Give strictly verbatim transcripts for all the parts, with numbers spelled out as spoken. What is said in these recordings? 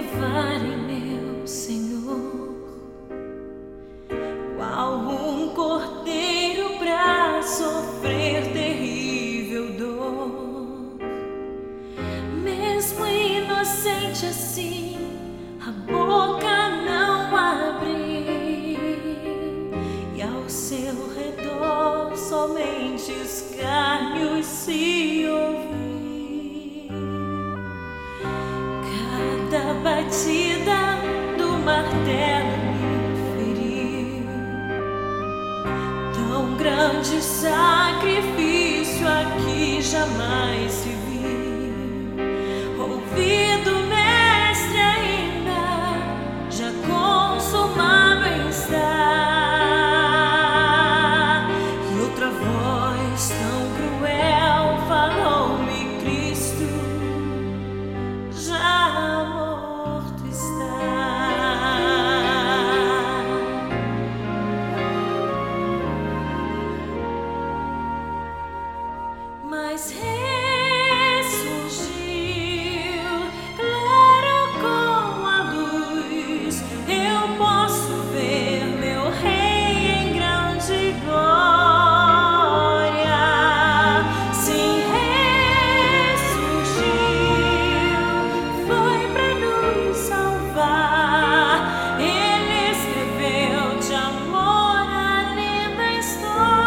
levarem meu Senhor, qual um cordeiro pra sofrer terrível dor. Mesmo inocente assim, a boca não abri, e ao seu redor somente escárnios se ouvi. Cada batida do martelo me feriu, tão grande sacrifício aqui jamais se viu. Ouvido mestre ainda, já consumado está, e outra voz tão cruel falou-me: Cristo já morto está. Mas ressurgiu, claro com a luz, eu posso ver meu Rei em grande glória. Sim, ressurgiu, foi pra nos salvar. Ele escreveu de amor a linda história.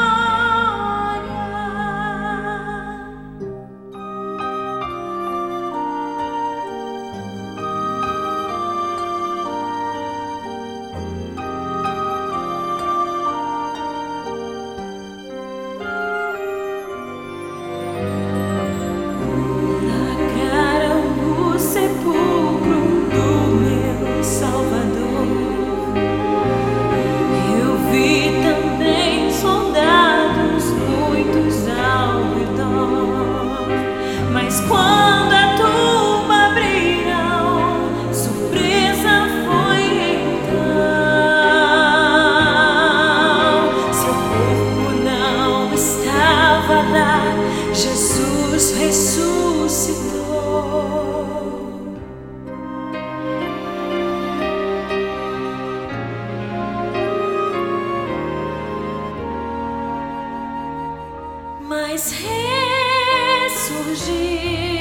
Mas quando a tumba abriram, surpresa foi então. Seu corpo não estava lá, Jesus ressuscitou. Mas ressurgiu,